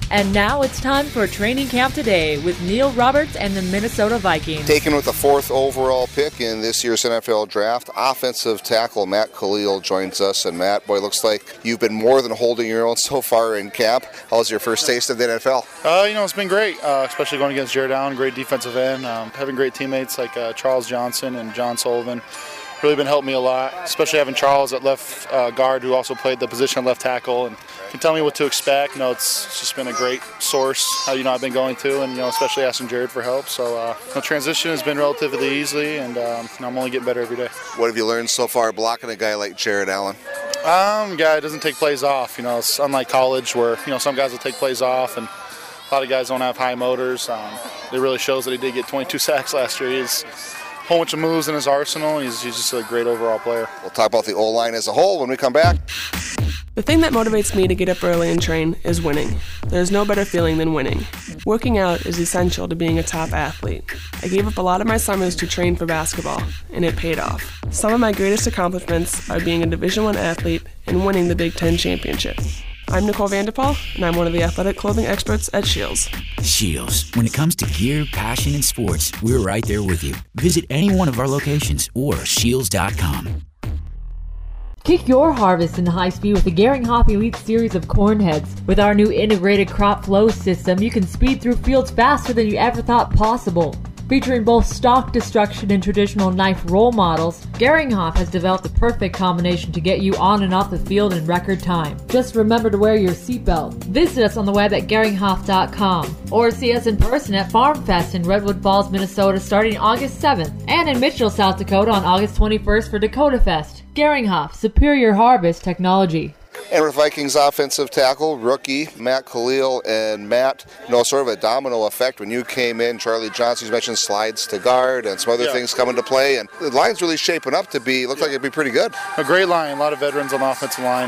And now it's time for Training Camp Today with Neil Roberts and the Minnesota Vikings. Taken with the 4th overall pick in this year's NFL draft, offensive tackle Matt Kalil joins us. And Matt, boy, looks like you've been more than holding your own so far in camp. How's your first taste of the NFL? It's been great, especially going against Jared Allen, great defensive end, having great teammates like Charles Johnson and John Sullivan. Really been helping me a lot, especially having Charles at left guard, who also played the position of left tackle, and can tell me what to expect. It's just been a great source. I've been going to, and especially asking Jared for help. So the transition has been relatively easy, and I'm only getting better every day. What have you learned so far blocking a guy like Jared Allen? Guy doesn't take plays off. It's unlike college where some guys will take plays off, and a lot of guys don't have high motors. It really shows that he did get 22 sacks last year. He's a whole bunch of moves in his arsenal. He's just a great overall player. We'll talk about the O-line as a whole when we come back. The thing that motivates me to get up early and train is winning. There's no better feeling than winning. Working out is essential to being a top athlete. I gave up a lot of my summers to train for basketball, and it paid off. Some of my greatest accomplishments are being a Division I athlete and winning the Big Ten championship. I'm Nicole Vanderpaul, and I'm one of the athletic clothing experts at Shields. Shields. When it comes to gear, passion, and sports, we're right there with you. Visit any one of our locations or shields.com. Kick your harvest in high speed with the Gehring-Hoff Elite series of corn heads. With our new integrated crop flow system, you can speed through fields faster than you ever thought possible. Featuring both stock destruction and traditional knife roll models, Gehring-Hoff has developed the perfect combination to get you on and off the field in record time. Just remember to wear your seatbelt. Visit us on the web at GehringHoff.com or see us in person at Farm Fest in Redwood Falls, Minnesota starting August 7th and in Mitchell, South Dakota on August 21st for Dakota Fest. Gehring-Hoff, superior harvest technology. And with Vikings offensive tackle, rookie Matt Kalil, and Matt, sort of a domino effect when you came in. Charlie Johnson, you mentioned slides to guard and some other things come into play, and the line's really shaping up to be, looks like it'd be pretty good. A great line, a lot of veterans on the offensive line.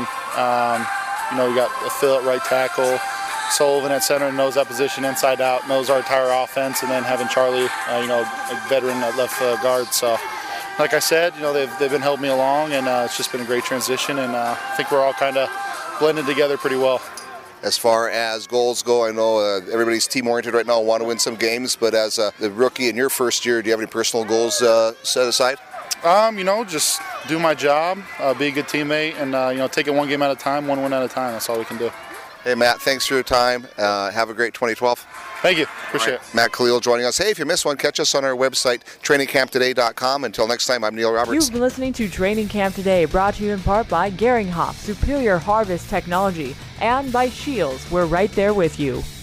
We got Phil at right tackle, Sullivan at center, knows that position inside out, knows our entire offense, and then having Charlie, a veteran at left guard. So, like I said, they've been helping me along, and it's just been a great transition, and I think we're all kind of blended together pretty well. As far as goals go, I know everybody's team-oriented right now, want to win some games, but as the rookie in your first year, do you have any personal goals set aside? Just do my job, be a good teammate, and, take it one game at a time, one win at a time. That's all we can do. Hey, Matt, thanks for your time. Have a great 2012. Thank you. Appreciate it. Matt Kalil joining us. Hey, if you missed one, catch us on our website, trainingcamptoday.com. Until next time, I'm Neil Roberts. You've been listening to Training Camp Today, brought to you in part by Gehring-Hoff, superior harvest technology, and by Shields. We're right there with you.